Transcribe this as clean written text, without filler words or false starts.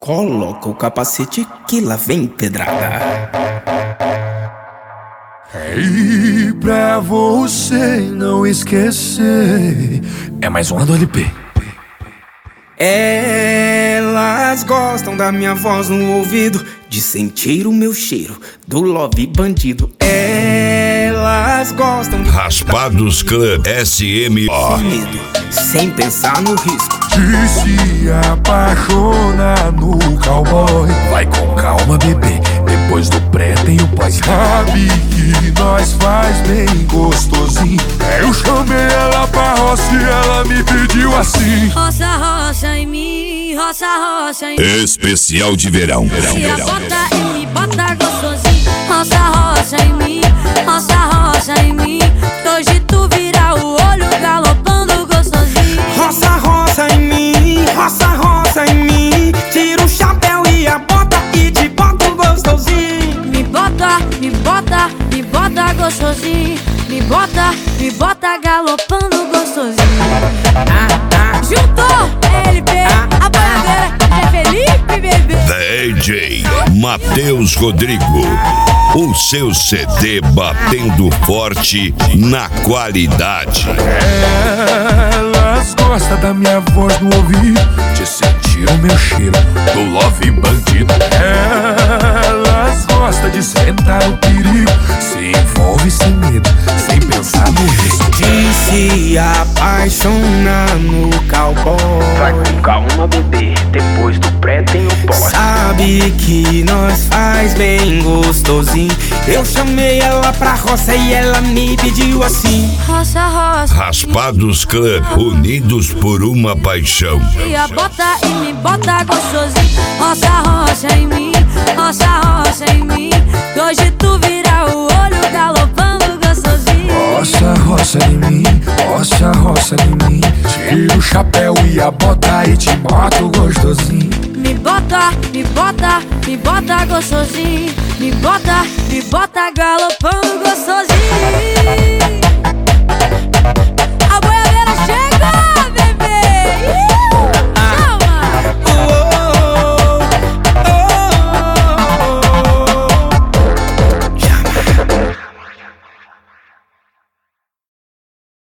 Coloca o capacete que lá vem pedrada. E pra você não esquecer, é mais uma do LP. Elas gostam da minha voz no ouvido, de sentir o meu cheiro do love bandido. Elas gostam de Raspados Clã SM. sem medo, sem pensar no risco. De se apaixonar no cowboy. Vai com calma, bebê, depois do pré tem o pós. Sabe que nós faz bem gostosinho. Eu chamei ela pra roça e ela me pediu assim: roça, roça em mim, roça, roça em mim. Especial de verão. Se a bota e me bota gostosinho. Roça, roça em mim, roça, roça em mim. Hoje tu vira o olho galopando gostosinho. Roça, roça em mim, roça, roça em mim. Tira o chapéu e a bota e te boto gostosinho. Me bota, me bota, me bota gostosinho. Me bota galopando gostosinho. Juntou LP, a bandeira é Felipe, bebê. DJ Matheus Rodrigo. O seu CD batendo forte na qualidade. Elas gostam da minha voz no ouvido, de sentir o meu cheiro do love bandido. Elas gostam de sentar o perigo, se envolve sem medo, sem pensar no risco. De se apaixonar no cowboy. Vai com calma, bebê, depois do pré tem o pós. Sabe que nós faz bem gostosinho. Eu chamei ela pra roça e ela me pediu assim: Roça, roça. Raspados Clã, unidos por uma paixão. E a bota e me bota gostosinho. Roça, roça em mim, roça, roça em mim. Hoje tu vira o olho galopando gostosinho. Roça, roça em mim, roça, roça em mim. Tira o chapéu e a bota e te boto gostosinho. Me bota, me bota, me bota gostosinho. Me bota galopando gostosinho.